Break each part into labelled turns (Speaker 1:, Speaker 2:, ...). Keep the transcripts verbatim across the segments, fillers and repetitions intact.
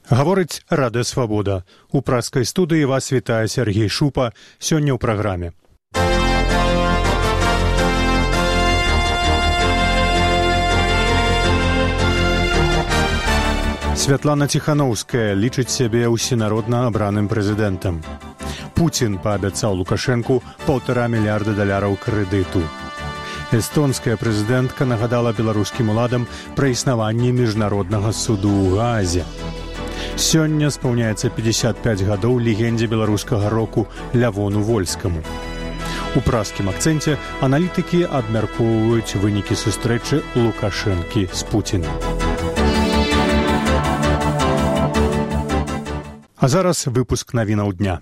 Speaker 1: Гаворыць Радыё Свабода. У пражскай студыі вас вітае Сергей Шупа. Сёння ў праграме. Святлана Ціханаўская лічыць сябе усенародна абраным прэзідэнтам. Пуцін паабяцаў Лукашэнку паўтара мільярда даляраў крэдыту. Эстонская прэзідэнтка нагадала беларускім уладам пра існаванне міжнароднага суду ў Гаазе. Сёння спаўняецца пятьдесят пять гадоў легендзе беларускага року Лявону Вольскаму. У пражскім акцэнце аналітыкі абмяркоўваюць вынікі сустрэчы Лукашэнкі з Пуцінам. А зараз выпуск навінаў дня.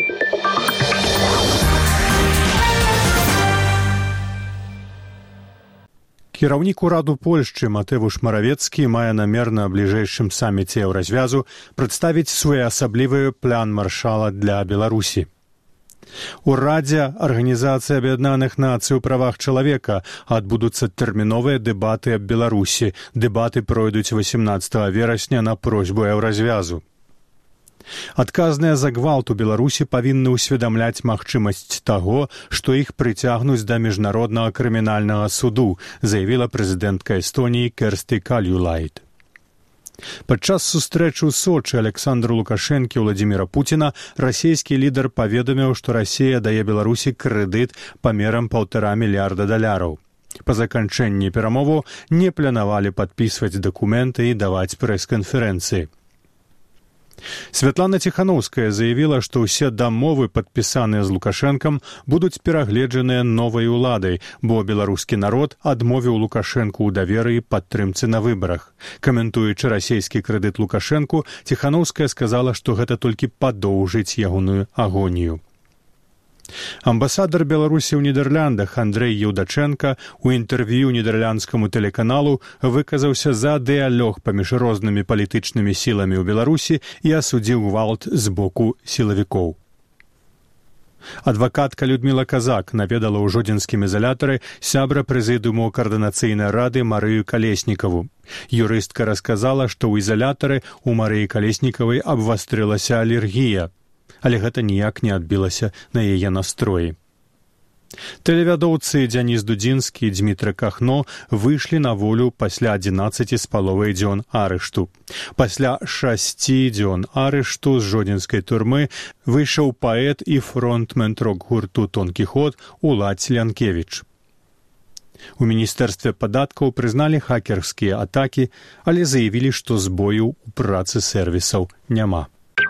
Speaker 1: Кіраўнік ураду Польшчы Матэвуш Маравецкі мае намер на бліжэйшым саміце Еўразвязу прадставіць своеасаблівы план маршала для Беларусі. У Радзе Арганізацыі Аб'яднаных Нацый у правах чалавека адбудуцца тэрміновыя дэбаты аб Беларусі. Дэбаты пройдуць васемнаццатага верасня на просьбу Еўразвязу. Адказныя за гвалт у Беларусі павінны ўсведамляць магчымасць таго, што іх прыцягнуць да міжнароднага крымінальнага суду, заявіла прэзідэнтка Эстоніі Керсти Кальюлайд. Падчас сустрэчы ў Сочы Александру Лукашэнкі і Владзіміра Пуціна расійскі лідар паведаміў, што Расія дае Беларусі крэдыт памерам паўтара мільярда даляраў. Па заканчэнні перамоваў не планавалі падпісваць дакументы і даваць прэс-канферэнцыі. Святлана Ціханаўская заявіла, што ўсе дамовы, падпісаныя з Лукашэнкам, будуць перагледжаныя новай уладай, бо беларускі народ адмовіў Лукашэнку ў даверы і падтрымцы на выбарах. Каментуючы расійскі крэдыт Лукашэнку, Ціханаўская сказала, што гэта толькі падоўжыць ягоную агонію. Амбасадар Беларусі ў Нідерландах Андрэй Еўдачэнка ў інтэрв'ю нідерландскаму тэлеканалу выказаўся за дыялог паміж рознымі палітычнымі сіламі ў Беларусі і асудзіў гвалт з боку сілавікоў. Адвакатка Людміла Казак наведала ў жодзінскім ізалятары сябра прэзідыуму каардынацыйнай рады Марыю Калеснікаву. Юрыстка расказала, што ў ізалятары у Марыі Калеснікавай абвастрылася алергія, але гэта ніяк не адбілася на яе настроі. Тэлевядоўцы Дзяніс Дудзінскі і Дзмітры Кахно выйшлі на волю пасля адзінаццаці з паловай дзён арышту. Пасля шасці дзён арышту з жодзінскай турмы выйшаў паэт і фронтмен рок-гурту «Тонкі ход» Уладзь Лянкевіч. У міністэрстве падаткаў прызналі хакерскія атакі, але заявілі, што збояў у працы сэрвісаў няма.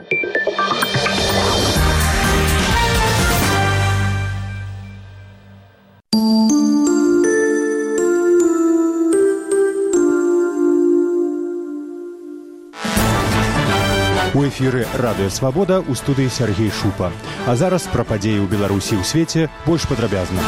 Speaker 1: У эфіры Радыё Свабода, у студыі Сергей Шупа. А зараз пра падзеі ў Беларусі і ў свеце больш падрабязна.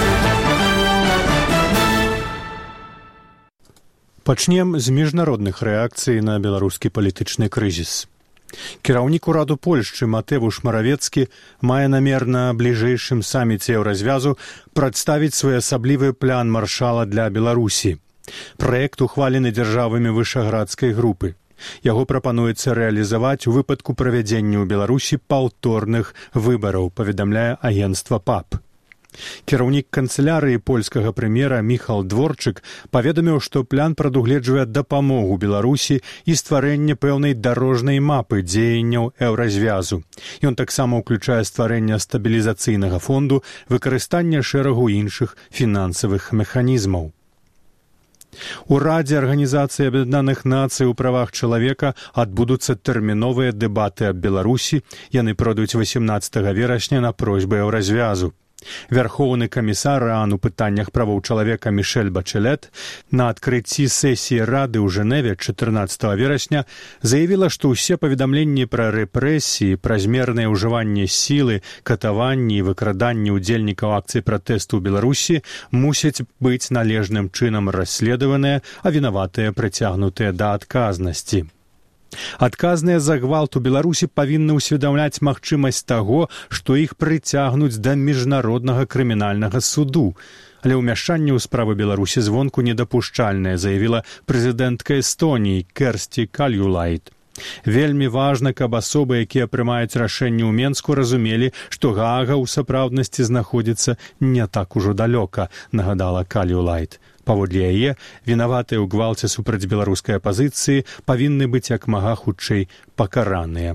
Speaker 1: Пачнем з міжнародных рэакцый на беларускі палітычны крызіс. Кіраўнік ураду Польшчы Матэвуш Маравецкі мае намер на бліжэйшым саміце Еўразвязу прадставіць своеасаблівы план маршала для Беларусі. Праект ухвалены дзяржавамі вышаградскай групы. Яго прапануецца рэалізаваць у выпадку правядзення ў Беларусі паўторных выбараў, паведамляе агенцтва ПАП. Кіраўнік канцылярыі польскага прэм'ера Міхал Дворчык паведаміў, што план прадугледжвае дапамогу Беларусі і стварэнне пэўнай дарожнай мапы дзеянняў Еўразвязу. Ён таксама ўключае стварэнне стабілізацыйнага фонду, выкарыстанне шэрагу іншых фінансавых механізмаў. У Радзе Арганізацыі Аб'яднаных Нацый у правах чалавека адбудуцца тэрміновыя дэбаты аб Беларусі. Яны пройдуць васемнаццатага верасня на просьбу Еўразвязу. Вярхоўны камісар ААН у пытаннях правоў чалавека Мішэль Бачэлет на адкрыцці сесіі Рады ў Жэневе чатырнаццатага верасня заявіла, што ўсе паведамленні пра рэпрэсіі, празмернае ўжыванне сілы, катаванні і выкраданні ўдзельнікаў акцый пратэсту ў Беларусі мусяць быць належным чынам расследаваныя, а вінаватыя прыцягнутыя да адказнасці. Адказныя за гвалт у Беларусі павінны ўсведамляць магчымасць таго, што іх прыцягнуць да міжнароднага крымінальнага суду. Але ўмяшанне ў справы Беларусі звонку недапушчальнае, заявіла прэзідэнтка Эстоніі Керсти Кальюлайд. Вельмі важна, каб асобы, якія прымаюць рашэнне ў Менску, разумелі, што Гаага ў сапраўднасці знаходзіцца не так ужо далёка, нагадала Каліўлайт. Паводле яе, вінаватыя ў гвалце супраць беларускай апазіцыі павінны быць як мага хутчэй пакараныя.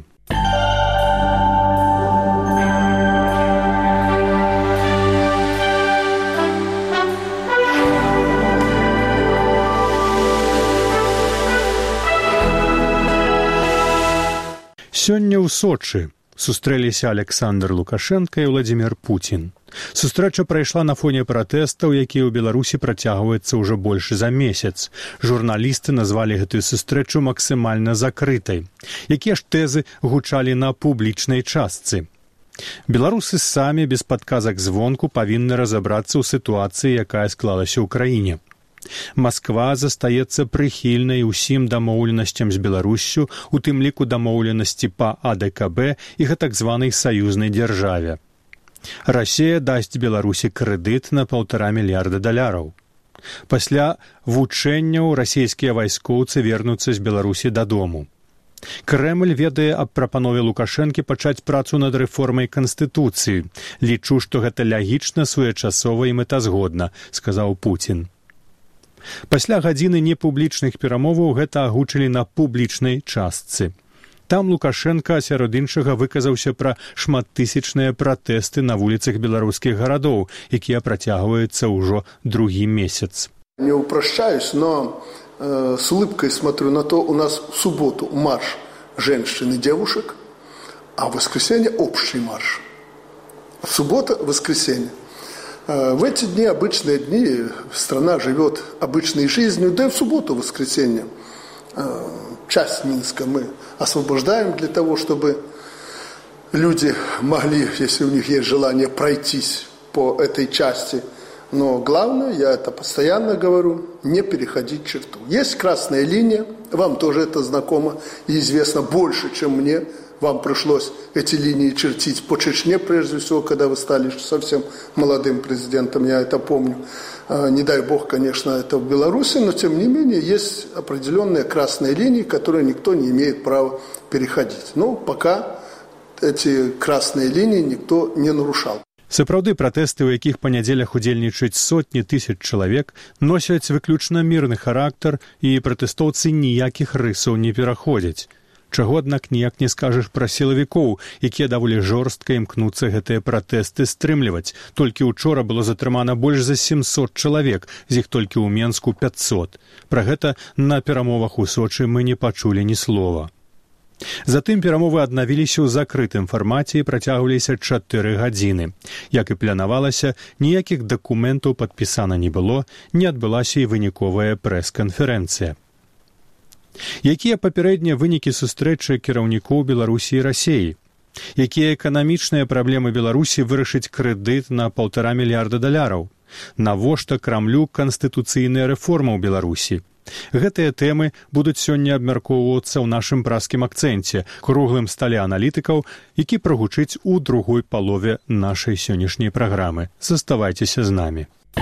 Speaker 1: Сёння ў Сочы сустрэліся Александр Лукашенко і Владзімір Пуцін. Сустрэча прайшла на фоне пратэстаў, якія ў Беларусі працягваюцца ўжо больш за месяц. Журналісты назвалі гэтую сустрэчу максімальна закрытай. Якія ж тэзы гучалі на публічнай частцы? Беларусы самі без падказак звонку павінны разабрацца ў сітуацыі, якая склалася ў краіне. Масква застаецца прыхільнай усім дамоўленасцям з Беларуссю, у тым ліку дамоўленасці па А Дэ Ка Бэ і гэтак званай саюзнай дзяржаве. Расія дасць Беларусі крэдыт на паўтара мільярда даляраў. Пасля вучэнняў расійскія вайскоўцы вернуцца з Беларусі дадому. Крэмль ведае аб прапанове Лукашэнкі пачаць працу над рэформай Канстытуцыі. Лічу, што гэта лягічна, своечасова і мэтазгодна, сказаў Пуцін. Пасля гадзіны непублічных перамоваў гэта агучылі на публічнай частцы. Там Лукашенко, сярод іншага, выказаўся пра шматтысячныя пратэсты на вуліцах беларускіх гарадоў, якія працягваюцца ўжо другі месяц.
Speaker 2: Не упрощаюсь, но э, с улыбкой смотрю на то, у нас в субботу марш женщин и девушек, а в воскресенье общий марш. Суббота, воскресенье. В эти дни, обычные дни, страна живет обычной жизнью, да и в субботу, воскресенье. Часть Минска мы освобождаем для того, чтобы люди могли, если у них есть желание, пройтись по этой части. Но главное, я это постоянно говорю, не переходить черту. Есть красная линия, вам тоже это знакомо и известно больше, чем мне. Вам пришлось эти линии чертить по Чечне, прежде всего, когда вы стали совсем молодым президентом, я это помню. Не дай бог, конечно, это в Беларуси, но тем не менее есть определенные красные линии, которые никто не имеет права переходить. Но пока эти красные линии никто не нарушал.
Speaker 1: Сапраўды, пратэсты, у якіх па нядзелях удзельнічаюць сотні тысяч чалавек, носяць выключна мірны характар, і пратэстоўцы ніякіх рысаў не пераходзяць. Чаго, аднак, ніяк не скажаш пра сілавікоў, якія даволі жорстка імкнуцца гэтыя пратэсты стрымліваць. Толькі учора было затрымана больш за сямсот чалавек, з іх толькі ў Менску пяцьсот. Пра гэта на перамовах у Сочы мы не пачулі ні слова. Затым перамовы аднавіліся ў закрытым фармаце і працягваліся чатыры гадзіны. Як і планавалася, ніякіх дакументаў падпісана не было, не адбылася і выніковая прэс-канферэнцыя. Якія папярэднія вынікі сустрэчы кіраўнікоў Беларусі і Расіі? Якія эканамічныя праблемы Беларусі вырашыць крэдыт на паўтара мільярда даляраў? Навошта Крамлю канстытуцыйная рэформа ў Беларусі? Гэтыя тэмы будуць сёння абмяркоўвацца ў нашым праскім акцэнце, круглым стале аналітыкаў, які прагучыць у другой палове нашай сённяшняй праграмы. Заставайцеся з намі.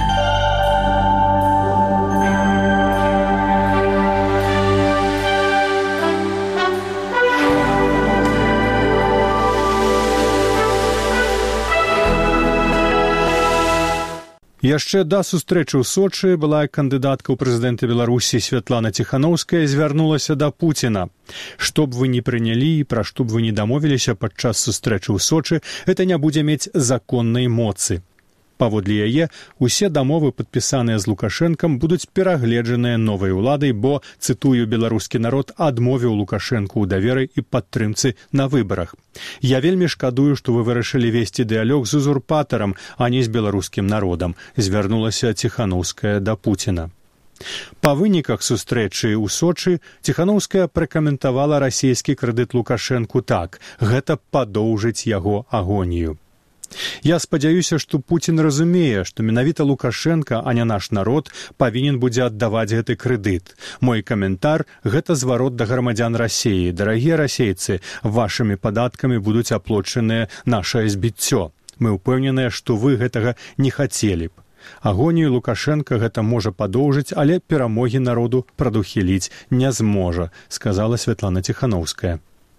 Speaker 1: Яшчэ да сустрэчы ў Сочы была кандыдатка ў прэзідэнты Беларусі Святлана Ціханаўская звярнулася да Пуціна. Што б вы не прынялі і пра што б вы не дамовіліся падчас сустрэчы ў Сочы, гэта не будзе мець законнай моцы. Паводле яе, усе дамовы, падпісаныя з Лукашэнкам, будуць перагледжаныя новай уладай, бо, цытую, беларускі народ адмовіў Лукашэнку ў даверы і падтрымцы на выбарах. Я вельмі шкадую, што вы вырашылі весці дыялог з узурпатарам, а не з беларускім народам, звярнулася Ціханаўская да Пуціна. Па выніках сустрэчы ў Сочы Ціханаўская пракаментавала расійскі крэдыт Лукашэнку так: гэта падоўжыць яго агонію. Я спадзяюся, што Пуцін разумее, што менавіта Лукашенко, а не наш народ, павінен будзе аддаваць гэты крэдыт. Мой каментар – гэта зварот да грамадзян Расіі. Дарагія расейцы, вашымі падаткамі будуць аплочаныя нашае збіццё. Мы ўпэўненыя, што вы гэтага не хацелі б. Агонію Лукашенка гэта можа падоўжыць, але перамогі народу прадухіліць не зможа, сказала Святлана Ціханаўская.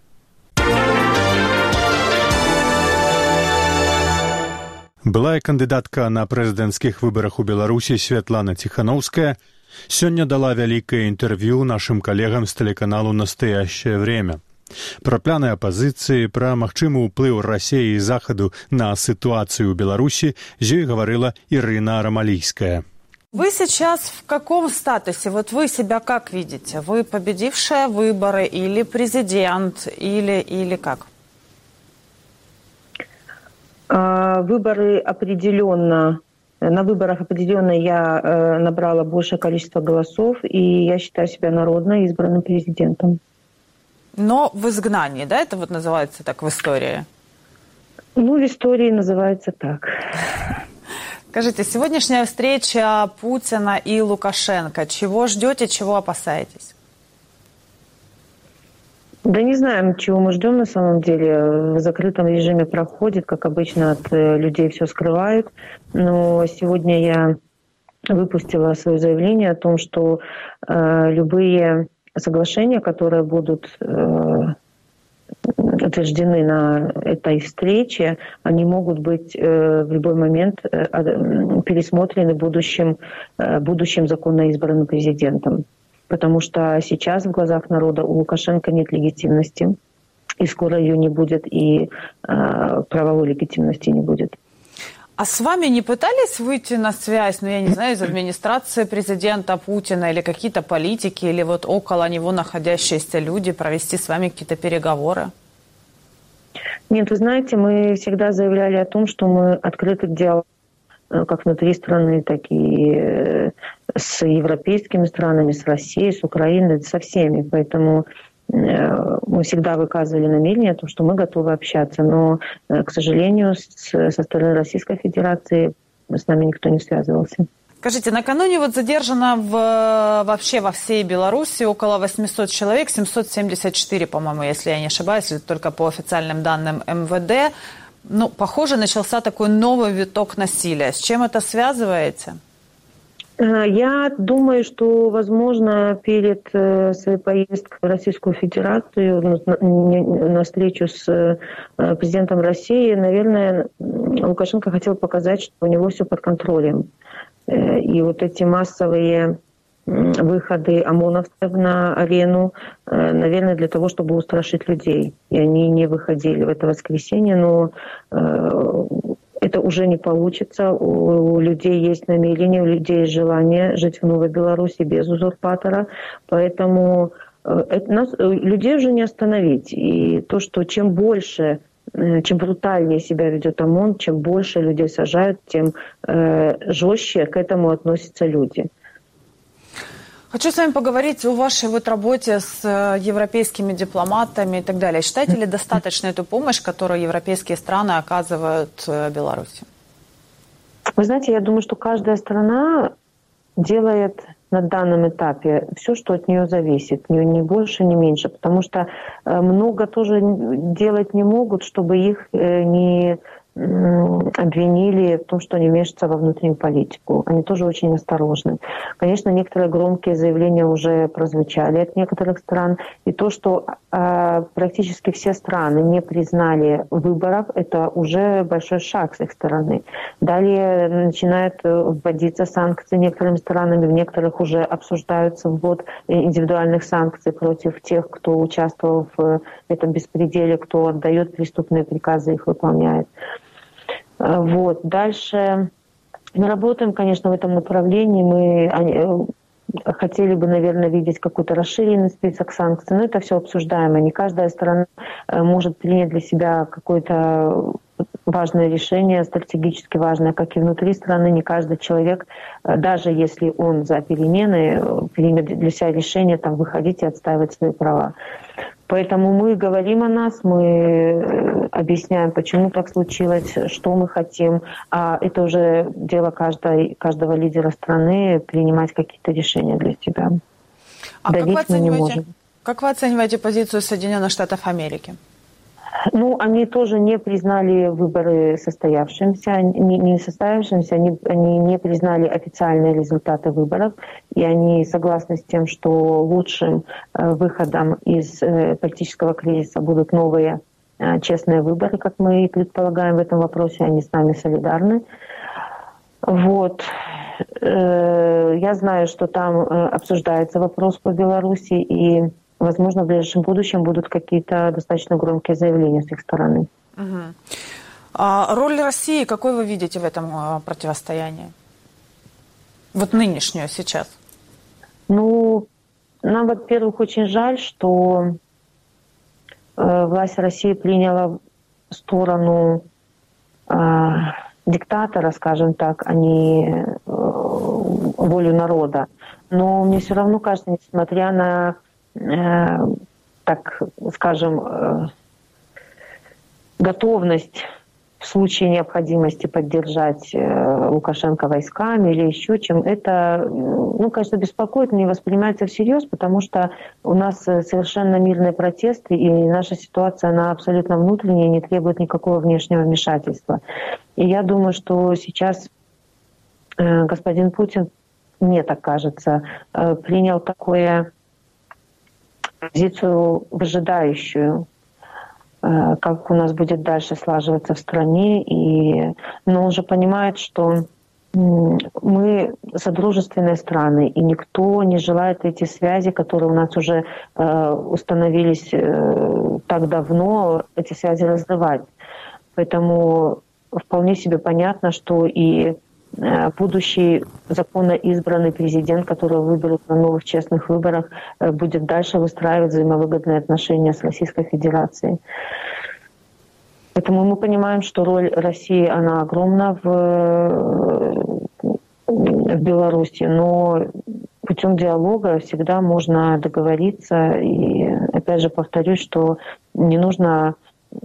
Speaker 1: Былая кандыдатка на прэзідэнцкіх выбарах у Беларусі Святлана Ціханаўская сёння дала вялікае інтэрв'ю нашым калегам з тэлеканалу «Настоящее время». Пра планы апазіцыі, пра магчымы ўплыў Расіі і Захаду на ситуацию в Беларуси з ёй говорила Ирина Ромалийская.
Speaker 3: Вы сейчас в каком статусе? Вот вы себя как видите? Вы победившая выборы или президент, или, или как?
Speaker 4: А, выборы определенно, на выборах определенно я э, набрала большее количество голосов, и я считаю себя народно избранным президентом.
Speaker 3: Но в изгнании, да, это вот называется так в истории?
Speaker 4: Ну, в истории называется так.
Speaker 3: Скажите, сегодняшняя встреча Путина и Лукашенко, чего ждете, чего опасаетесь?
Speaker 4: Да не знаем, чего мы ждем на самом деле. В закрытом режиме проходит, как обычно, от людей все скрывают. Но сегодня я выпустила свое заявление о том, что э, любые соглашения, которые будут э, утверждены на этой встрече, они могут быть э, в любой момент э, пересмотрены будущим, э, будущим законно избранным президентом. Потому что сейчас в глазах народа у Лукашенко нет легитимности, и скоро ее не будет, и э, правовой легитимности не будет.
Speaker 3: А с вами не пытались выйти на связь, ну, я не знаю, из администрации президента Путина или какие-то политики, или вот около него находящиеся люди, провести с вами какие-то переговоры?
Speaker 4: Нет, вы знаете, мы всегда заявляли о том, что мы открыты к диалогу как внутри страны, так и с европейскими странами, с Россией, с Украиной, со всеми. Поэтому мы всегда выказывали намерение о том, что мы готовы общаться. Но, к сожалению, со стороны Российской Федерации с нами никто не связывался.
Speaker 3: Скажите, накануне вот задержано в, вообще во всей Беларуси около восемьсот человек, семьсот семьдесят четыре, по-моему, если я не ошибаюсь, только по официальным данным эм вэ дэ. Ну, похоже, начался такой новый виток насилия. С чем это связываете?
Speaker 4: Я думаю, что, возможно, перед своей поездкой в Российскую Федерацию на встречу с президентом России, наверное, Лукашенко хотел показать, что у него все под контролем. И вот эти массовые выходы ОМОНовцев на арену, наверное, для того, чтобы устрашить людей. И они не выходили в это воскресенье, но это уже не получится. У людей есть намерение, у людей есть желание жить в Новой Беларуси без узурпатора. Поэтому это нас, людей уже не остановить. И то, что чем больше, чем брутальнее себя ведет ОМОН, чем больше людей сажают, тем э, жестче к этому относятся люди.
Speaker 3: Хочу с вами поговорить о вашей вот работе с европейскими дипломатами и так далее. Считаете ли достаточно эту помощь, которую европейские страны оказывают Беларуси?
Speaker 4: Вы знаете, я думаю, что каждая страна делает на данном этапе все, что от нее зависит, ни больше, ни меньше, потому что много тоже делать не могут, чтобы их не обвинили в том, что они мешаются во внутреннюю политику. Они тоже очень осторожны. Конечно, некоторые громкие заявления уже прозвучали от некоторых стран. И то, что э, практически все страны не признали выборов, это уже большой шаг с их стороны. Далее начинают вводиться санкции некоторыми странами, в некоторых уже обсуждаются ввод индивидуальных санкций против тех, кто участвовал в этом беспределе, кто отдает преступные приказы и их выполняет. Вот. Дальше мы работаем, конечно, в этом направлении. Мы они, хотели бы, наверное, видеть какой-то расширенный список санкций, но это все обсуждаемо. Не каждая страна может принять для себя какое-то важное решение, стратегически важное, как и внутри страны. Не каждый человек, даже если он за перемены, примет для себя решение там, выходить и отстаивать свои права. Поэтому мы говорим о нас, мы объясняем, почему так случилось, что мы хотим. А это уже дело каждой, каждого лидера страны принимать какие-то решения для себя.
Speaker 3: А как вы, оцениваете, как вы оцениваете позицию Соединенных Штатов Америки?
Speaker 4: Ну, они тоже не признали выборы состоявшимся, не, не состоявшимся, они, они не признали официальные результаты выборов, и они согласны с тем, что лучшим э, выходом из э, политического кризиса будут новые э, честные выборы, как мы и предполагаем в этом вопросе, они с нами солидарны. Вот. Э, я знаю, что там э, обсуждается вопрос по Беларуси, и возможно, в ближайшем будущем будут какие-то достаточно громкие заявления с их стороны.
Speaker 3: Угу. А роль России, какой вы видите в этом противостоянии? Вот нынешнюю сейчас.
Speaker 4: Ну, нам, во-первых, очень жаль, что э, власть России приняла сторону э, диктатора, скажем так, а не э, волю народа. Но мне все равно кажется, несмотря на так скажем, готовность в случае необходимости поддержать Лукашенко войсками или еще чем, это, ну, конечно, беспокоит, не воспринимается всерьез, потому что у нас совершенно мирные протесты, и наша ситуация, она абсолютно внутренняя, не требует никакого внешнего вмешательства. И я думаю, что сейчас господин Путин, мне так кажется, принял такое позицию выжидающую, как у нас будет дальше слаживаться в стране. И, но он же понимает, что мы содружественные страны, и никто не желает эти связи, которые у нас уже установились так давно, эти связи разрывать. Поэтому вполне себе понятно, что и будущий законно избранный президент, которого выберут на новых честных выборах, будет дальше выстраивать взаимовыгодные отношения с Российской Федерацией. Поэтому мы понимаем, что роль России, она огромна в, в Беларуси, но путем диалога всегда можно договориться. И опять же повторюсь, что не нужно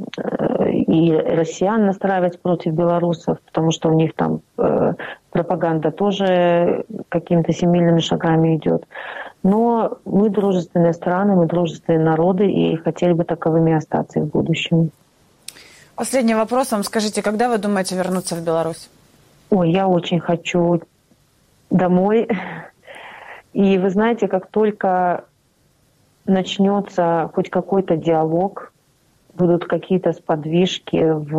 Speaker 4: и россиян настраивать против белорусов, потому что у них там э, пропаганда тоже какими-то семимильными шагами идет. Но мы дружественные страны, мы дружественные народы, и хотели бы таковыми остаться и в будущем.
Speaker 3: Последний вопрос вам. Скажите, когда вы думаете вернуться в Беларусь?
Speaker 4: Ой, я очень хочу домой. И вы знаете, как только начнется хоть какой-то диалог, будут какие-то сподвижки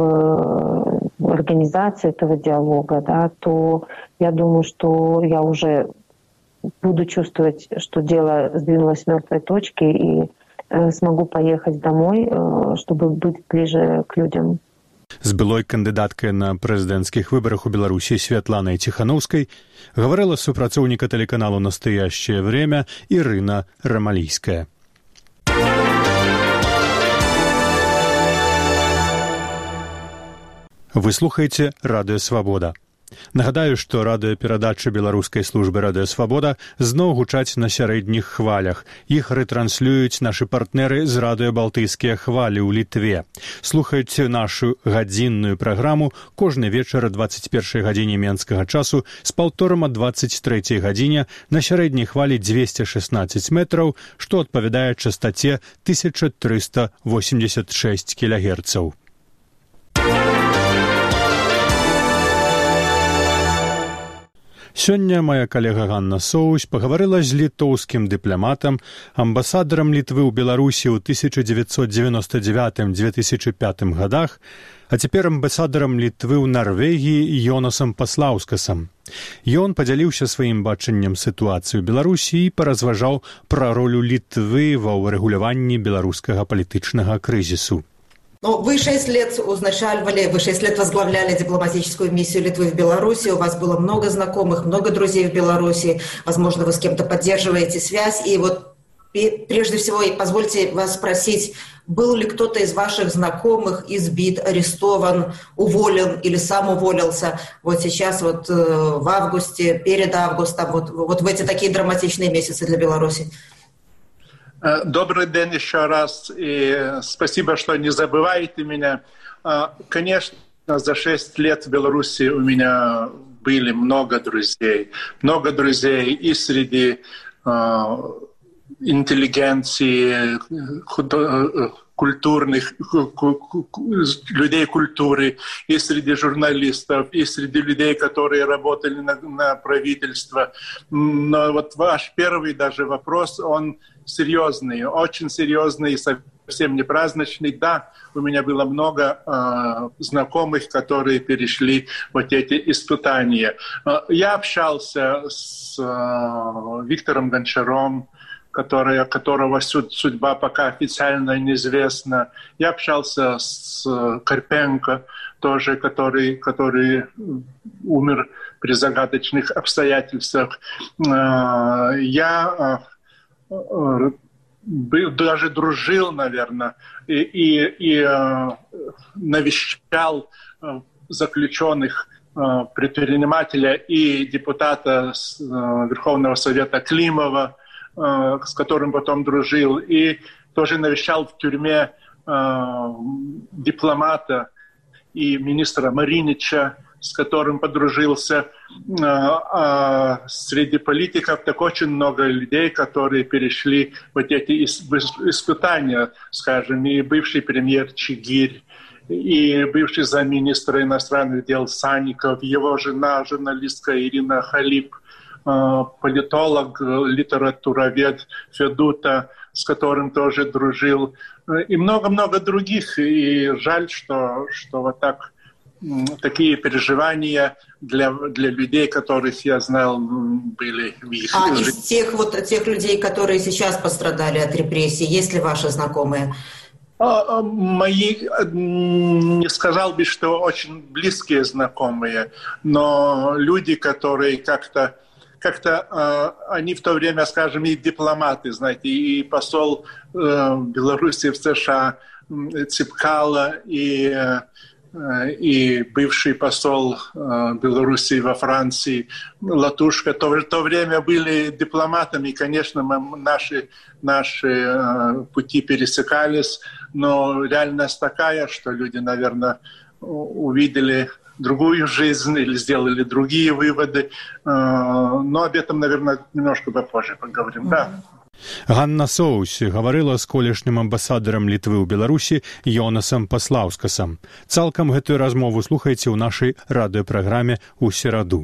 Speaker 4: в, в организации этого диалога, да, то я думаю, что я уже буду чувствовать, что дело сдвинулось с мертвой точки, и э, смогу поехать домой, э, чтобы быть ближе к людям.
Speaker 1: З былой кандыдаткай на прэзідэнцкіх выбарах у Беларусі Святланай Ціханаўскай гаварыла супрацоўніка тэлеканалу «Настоящее время» Ірына Рамалійская. Вы слухаеце «Радыё Свабода». Нагадаю, што радыёперадачы беларускай службы «Радыё Свабода» зноў гучаць на сярэдніх хвалях. Іх рэтранслююць нашы партнеры з радыё «Балтыйскія хвалі» ў Літве. Слухайце нашу гадзінную праграму кожны вечар о двадцать першай гадзіне менскага часу з паўторам о двадцать трэцяй гадзіне на сярэдняй хвалі двести шестнадцать метраў, што адпавядае частаце тысяча триста восемьдесят шесть кілогерцаў. Сёння моя калега Ганна Соусь пагаварыла з літоўскім дыпламатам, амбасадарам Літвы ў Беларусі ў тысяча девятьсот девяносто девятом — две тысячи пятом годах, а цяпер амбасадарам Літвы ў Нарвегіі Йонасам Паслаўскасам. Ён падзяліўся сваім бачаннем сітуацыі ў Беларусі і паразважаў пра ролю Літвы ва ўрэгуляванні беларускага палітычнага крызісу.
Speaker 5: Ну, вы шесть лет узначальвали, вы шесть лет возглавляли дипломатическую миссию Литвы в Беларуси, у вас было много знакомых, много друзей в Беларуси, возможно, вы с кем-то поддерживаете связь, и вот прежде всего позвольте вас спросить, был ли кто-то из ваших знакомых избит, арестован, уволен или сам уволился вот сейчас, вот в августе, перед августом, вот, вот в эти такие драматичные месяцы для Беларуси?
Speaker 6: Добрый день еще раз, и спасибо, что не забываете меня. Конечно, за шесть лет в Беларуси у меня были много друзей. Много друзей и среди интеллигенции, культурных, людей культуры, и среди журналистов, и среди людей, которые работали на, на правительство. Но вот ваш первый даже вопрос, он серьезный, очень серьезный, совсем не праздничный. Да, у меня было много э, знакомых, которые перешли вот эти испытания. Я общался с э, Виктором Гончаром, который, которого судьба пока официально неизвестна. Я общался с Карпенко, тоже, который, который умер при загадочных обстоятельствах. Я был, даже дружил, наверное, и, и, и навещал заключенных предпринимателя и депутата Верховного Совета Климова, с которым потом дружил, и тоже навещал в тюрьме э, дипломата и министра Маринича, с которым подружился. Э, э, среди политиков так очень много людей, которые перешли вот эти испытания, скажем, и бывший премьер Чигирь, и бывший замминистра иностранных дел Санников, его жена, журналистка Ирина Халип, политолог, литературовед Федута, с которым тоже дружил, и много-много других. И жаль, что, что вот так, такие переживания для, для людей, которых я знал, были в их
Speaker 5: А
Speaker 6: жизни.
Speaker 5: из тех, вот, тех людей, которые сейчас пострадали от репрессий, есть ли ваши знакомые?
Speaker 6: Мои, не сказал бы, что очень близкие знакомые, но люди, которые как-то Как-то э, они в то время, скажем, и дипломаты, знаете, и посол э, Беларуси в США Ципкало, и, э, и бывший посол э, Беларуси во Франции Латушка, то, в то время были дипломатами, и, конечно, мы, наши, наши э, пути пересекались, но реальность такая, что люди, наверное, увидели другую жизнь или сделали другие выводы. Но об этом, наверное, немножко попозже поговорим. Да.
Speaker 1: Ганна Соусі гаварыла з колішнім амбасадарам Літвы ў Беларусі Йонасам Паслаўскасам. Цалкам гэтую размову слухайце ў нашай радыёпраграме ў сераду.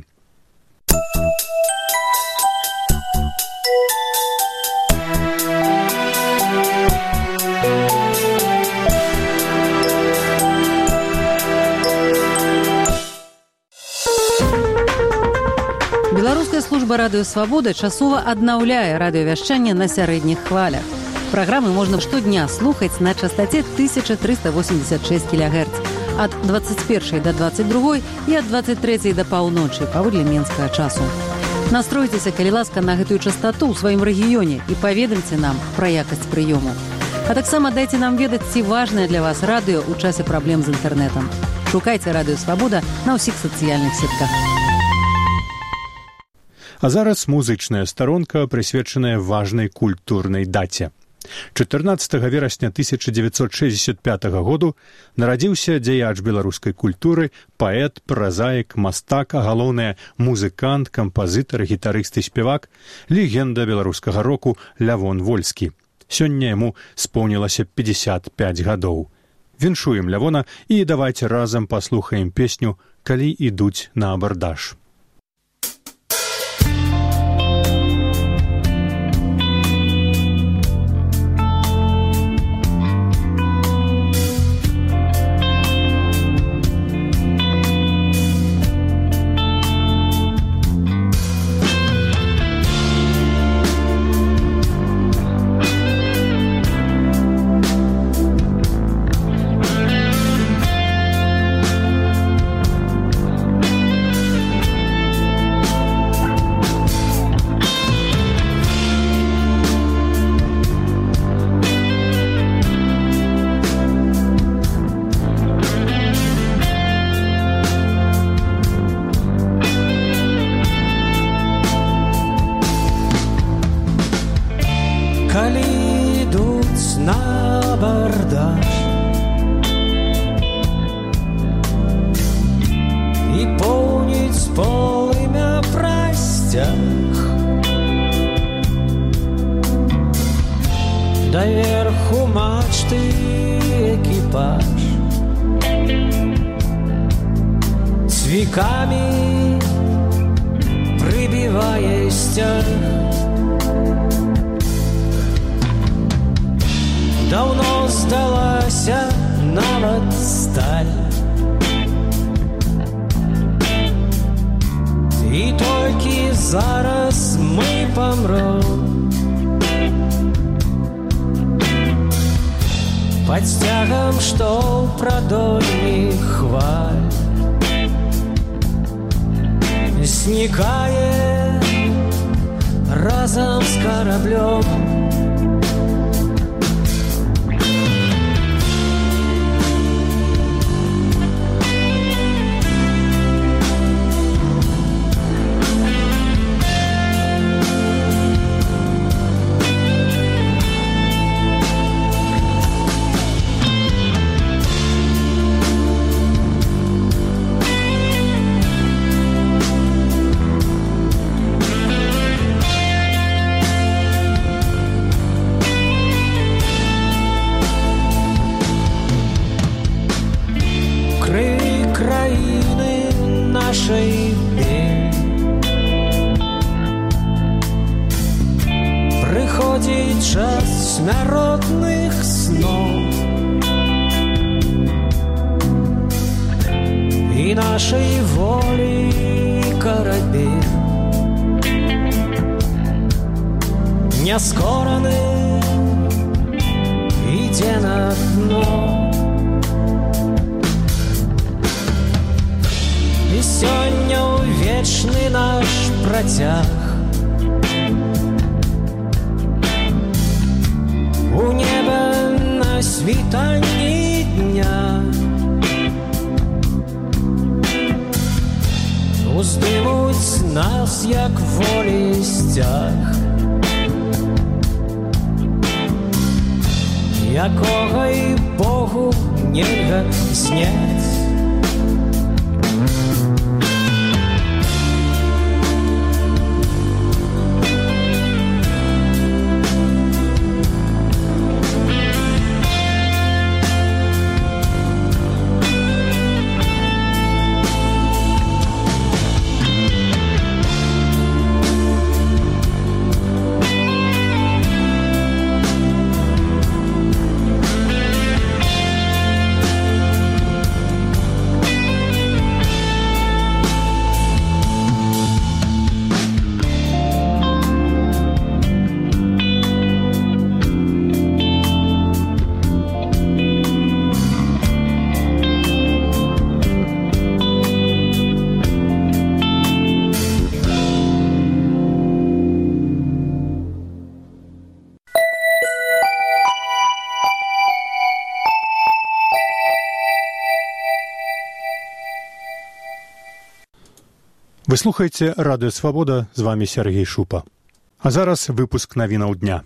Speaker 7: Беларуская служба радыё «Свабода» часова аднаўляе радыёвяшчанне на сярэдніх хвалях. Праграмы можна штодня слухаць на частоце тысяча триста восемьдесят шесть килогерц ад двадцать першай да двадцать другой і ад двадцать трэцяй да паўночы паводле менскага часу. Настройцеся, калі ласка, на гэтую частоту ў сваім рэгіёне і паведамце нам пра якасць прыёму. А таксама дайце нам ведаць, ці важнае для вас радыё ў часе праблем з інтэрнэтам. Шукайце радыё «Свабода» на ўсіх сацыяльных сетках.
Speaker 1: А зараз музычная старонка, прысвечаная важнай культурнай даце. чатырнаццатага верасня тысяча дзевяцьсот шэсцьдзесят пятага году нарадзіўся дзеяч беларускай культуры, паэт, празаік, мастак, а галоўнае музыкант, кампазітар, гітарыст і спевак, легенда беларускага року Лявон Вольскі. Сёння яму споўнілася пятьдесят пять гадоў. Віншуем Лявона і давайце разам паслухаем песню «Калі ідуць на абардаж».
Speaker 8: Даверху мачты экипаж цвікамі прибівае сцяг. Даўно здалася нават сталь, і толькі зараз мы памром пад сцягам, што ў прадольні хваль знікае разам з караблём. Прыходзіць час смяротных сноў, і нашай волі карабель няскораны ідзе на дно. І сёння ў вечны наш працяг у неба на світанні дня уздымуць нас, як волі сцяг, якога і Богу нельга зняць.
Speaker 1: Вы слухаеце Радыё Свабода, з вами Сергей Шупа. А зараз выпуск навінаў дня.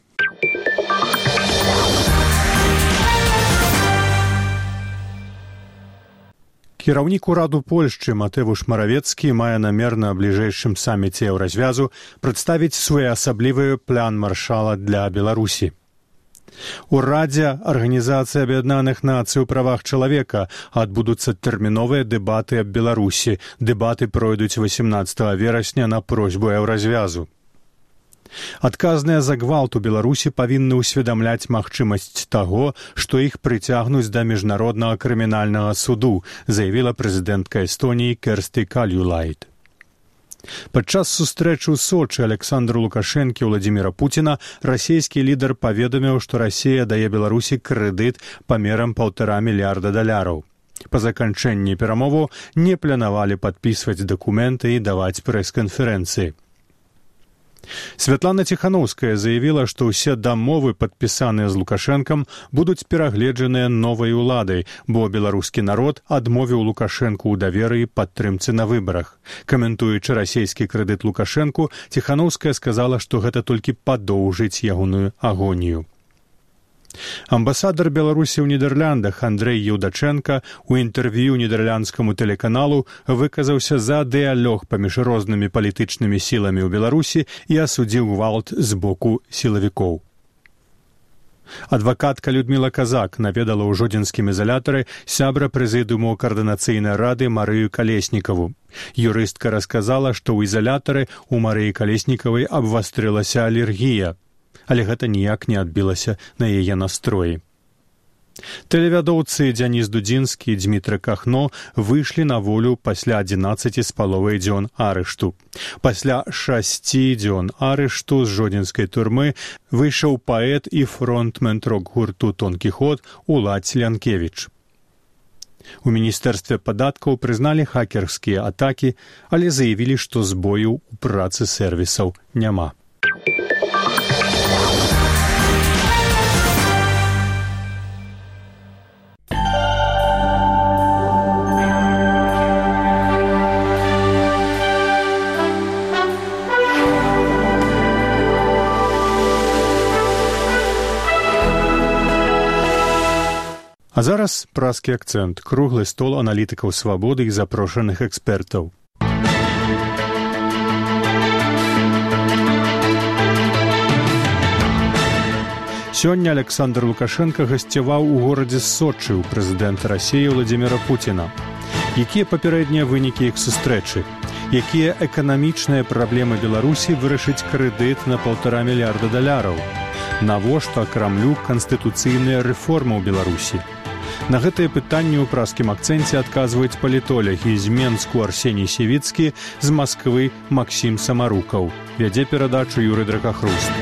Speaker 1: Кіраўнік ураду Польшчы Матэвуш Маравецкі мае намер на бліжэйшым саміце Еўразвязу прадставіць своеасаблівы план маршала для Беларусі. У Радзе Арганізацыі Аб'яднаных Нацый у правах чалавека адбудуцца тэрміновыя дэбаты аб Беларусі. Дэбаты пройдуць васемнаццатага верасня на просьбу Еўразвязу. Адказныя за гвалт у Беларусі павінны ўсведамляць магчымасць таго, што іх прыцягнуць да міжнароднага крымінальнага суду, заявіла прэзідэнтка Эстоніі Керсти Кальюлайд. Падчас сустрэчы ў Сочы Александру Лукашэнкі Владзіміра Пуціна расійскі лідар паведаміў, што Расія дае Беларусі крэдыт памерам паўтара мільярда даляраў. Па заканчэнні перамоваў не планавалі падпісваць дакументы і даваць прэс-канферэнцыі. Святлана Ціханаўская заявіла, што ўсе дамовы, падпісаныя з Лукашэнкам, будуць перагледжаныя новай уладай, бо беларускі народ адмовіў Лукашэнку ў даверы і падтрымцы на выбарах. Каментуючы расійскі крэдыт Лукашэнку, Ціханаўская сказала, што гэта толькі падоўжыць ягоную агонію. Амбасадар Беларусі ў Нідерландах Андрэй Еўдачэнка ў інтэрв'ю нідерландскаму тэлеканалу выказаўся за дыялог паміж рознымі палітычнымі сіламі ў Беларусі і асудзіў гвалт з боку сілавікоў. Адвакатка Людмила Казак наведала ў жодзінскім ізалятары сябра прэзідыуму каардынацыйнай рады Марыю Калеснікаву. Юрыстка расказала, што ў ізалятары у Марыі Калеснікавай абвастрылася алергія, але гэта ніяк не адбілася на яе настроі. Тэлевядоўцы Дзяніс Дудзінскі і Дзмітры Кахно выйшлі на волю пасля адзінаццаці з паловай дзён арышту. Пасля шасці дзён арышту з жодзінскай турмы выйшаў паэт і фронтмен рок-гурту «Тонкі ход» Уладзь Лянкевіч. У міністэрстве падаткаў прызналі хакерскія атакі, але заявілі, што збояў у працы сэрвісаў няма. А зараз праскі акцэнт, круглы стол аналітыкаў «Свабоды» і запрошаных экспертаў. Сёння Александр Лукашенко гасцяваў у горадзе Сочы ў прэзідэнта Расіі Владзіміра Пуціна. Якія папярэднія вынікі іх сустрэчы? Якія эканамічныя праблемы Беларусі вырашыць крэдыт на паўтара мільярда даляраў? Навошта Крамлю канстытуцыйныя рэформы ў Беларусі? На гэтыя пытанні ў праскім акцэнце адказваюць палітолягі з Менску Арсеній Сівіцкі, з Масквы Максім Самарукаў. Вядзе перадачу Юрый Дракахруст.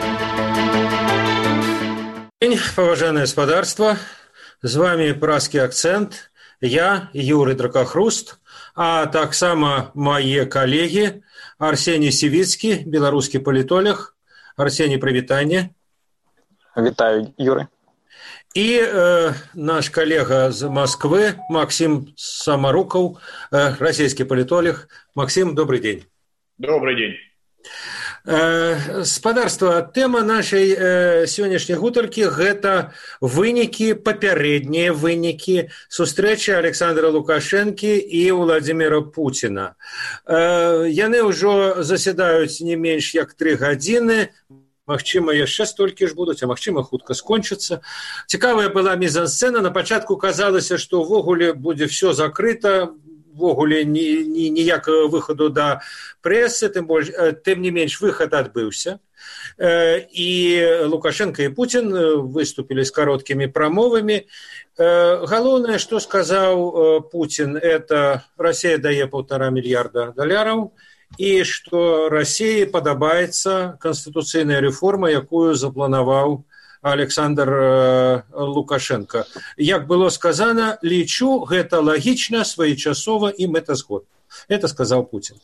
Speaker 9: День, поважанное господарство. З вами праский акцент. Я, Юрий Дракахруст, а так само мои коллеги Арсений Сивицкий, белорусский политолог. Арсений, привитание.
Speaker 10: Витаю, Юрий.
Speaker 9: И э, наш коллега из Москвы Максим Самаруков, э, российский политолог. Максим, добрый день.
Speaker 10: Добрый день.
Speaker 9: Спадарства, тэма нашай э, сённяшняй гутаркі гэта вынікі, папярэднія вынікі сустрэчы Александра Лукашэнкі і Владзіміра Пуціна. Э, яны ўжо засядаюць не менш як тры гадзіны, магчыма, яшчэ столькі ж будуць, а магчыма, хутка скончыцца. Цікавая была мізансцэна. На пачатку казалася, што ўвогуле будзе ўсё закрыта, ввогуле ні, ні, ніякага выхаду да прэсы, тым, больш, тым не менш выхад адбыўся. І Лукашенко і Путін выступілі з кароткімі прамовамі. Галоўнае, што сказаў Путін, это Расія дае паўтара мільярда даляраў, і што Расіі падабаецца канстытуцыйная рэформа, якую запланаваў Александр Лукашенко. Як было сказано, лічу, гэта лагічна, своечасова і мэтазгодна. Это сказал Путин.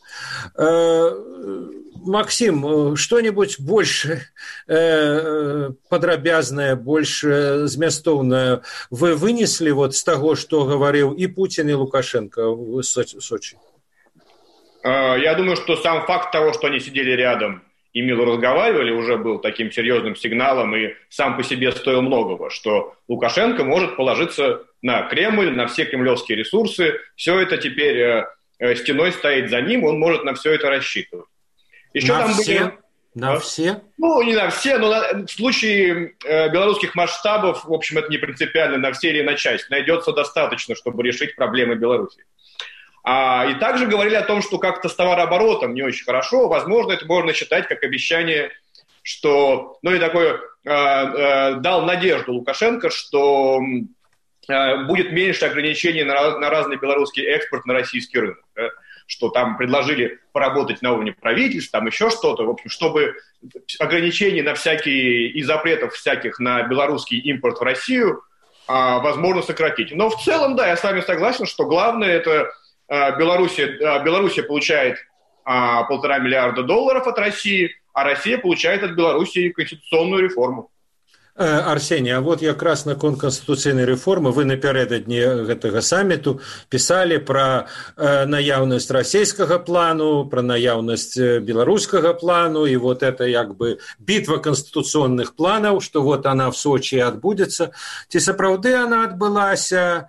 Speaker 9: Максим, что-нибудь больше подробязное, больше змястоўнае вы вынесли вот с того, что говорил и Путин, и Лукашенко в Сочи?
Speaker 10: Я думаю, что сам факт того, что они сидели рядом и мило разговаривали, уже был таким серьезным сигналом и сам по себе стоил многого, что Лукашенко может положиться на Кремль, на все кремлевские ресурсы, все это теперь э, стеной стоит за ним, он может на все это рассчитывать. Еще
Speaker 9: на
Speaker 10: там
Speaker 9: все?
Speaker 10: были...
Speaker 9: На все?
Speaker 10: Ну, не на все, но на... в случае э, белорусских масштабов, в общем, это не принципиально, на все или на часть. Найдется достаточно, чтобы решить проблемы Беларуси. А, и также говорили о том, что как-то с товарооборотом не очень хорошо. Возможно, это можно считать как обещание, что... Ну, и такое... Э, э, дал надежду Лукашенко, что э, будет меньше ограничений на, на разный белорусский экспорт на российский рынок. Да? Что там предложили поработать на уровне правительства, там еще что-то. В общем, чтобы ограничений на всякие... и запретов всяких на белорусский импорт в Россию э, возможно сократить. Но в целом, да, я с вами согласен, что главное это... Белоруссия, Белоруссия получает а, полтора миллиарда долларов от России, а Россия получает от Белоруссии конституционную реформу.
Speaker 9: Арсений, а вот якраз наконт канстытуцыйнай рэформы вы напярэдадні гэтага саміту пісалі пра э, наяўнасць расійскага плану, пра наяўнасць беларускага плану, і вот это як бы бітва канстытуцыйных планаў, што вот она в Сочи адбудзецца. Ці сапраўды она адбылася?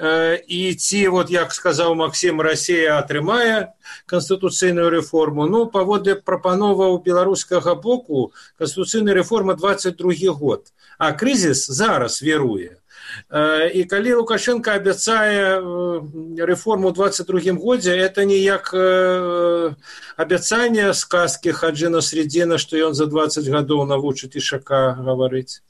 Speaker 9: і ці, вот, як сказаў Максім, Расія атрымае канстытуцыйную рэформу. Ну, паводле прапановаў беларускага боку, канстытуцыйная рэформа двадцать другі год, а крызіс зараз віруе. І калі Лукашенко абяцае рэформу ў двадцать другім годзе, это не як абяцанне сказкі Хаджы Насреддзіна, што ён за двадцать гадоў навучыць Ішака гаварыць.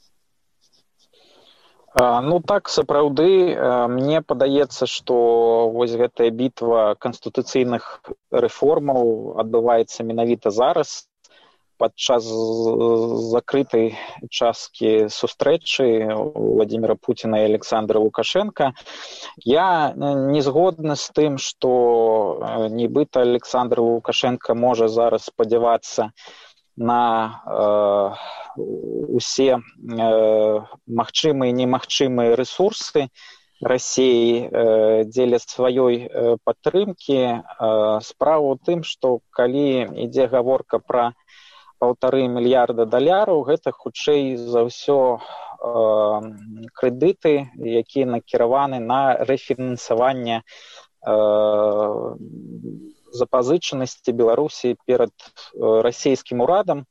Speaker 11: Ну так, сапраўды, мне падаецца, што вось гэтая бітва канстытуцыйных рэформаў адбываецца менавіта зараз, падчас закрытай часткі сустрэчы Владимира Путина і Александра Лукашенко. Я не згодны з тым, што нібыта Александр Лукашенко можа зараз спадзявацца на э, усе э, магчымыя і немагчымыя рэсурсы Расіі э, дзеля сваёй э, падтрымкі. Э, справа ў тым, што калі ідзе гаворка пра паўтары мільярда даляраў, гэта хутчэй за ўсё э, крэдыты, якія накіраваны на рэфінансаванне э, запазычанасці Беларусі перад расійскім урадам.